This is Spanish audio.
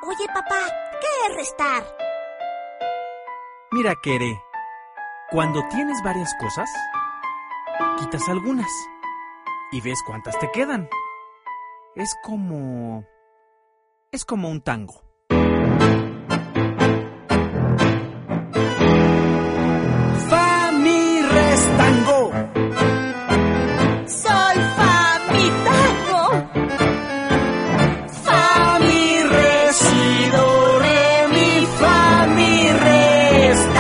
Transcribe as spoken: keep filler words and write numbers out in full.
Oye, papá, ¿qué es restar? Mira, Kere, cuando tienes varias cosas, quitas algunas y ves cuántas te quedan. Es como... es como un tango.